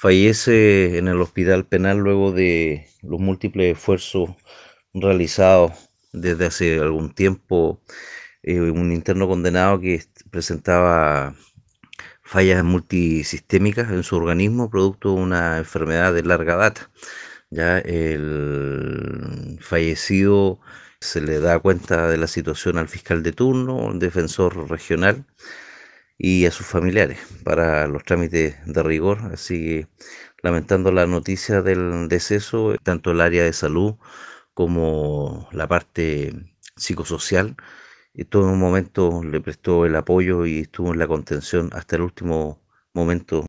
Fallece en el hospital penal luego de los múltiples esfuerzos realizados desde hace algún tiempo. Un interno condenado que presentaba fallas multisistémicas en su organismo producto de una enfermedad de larga data. Ya el fallecido se le da cuenta de la situación al fiscal de turno, al defensor regional y a sus familiares para los trámites de rigor. Así que, lamentando la noticia del deceso, tanto el área de salud como la parte psicosocial, y todo en un momento le prestó el apoyo y estuvo en la contención hasta el último momento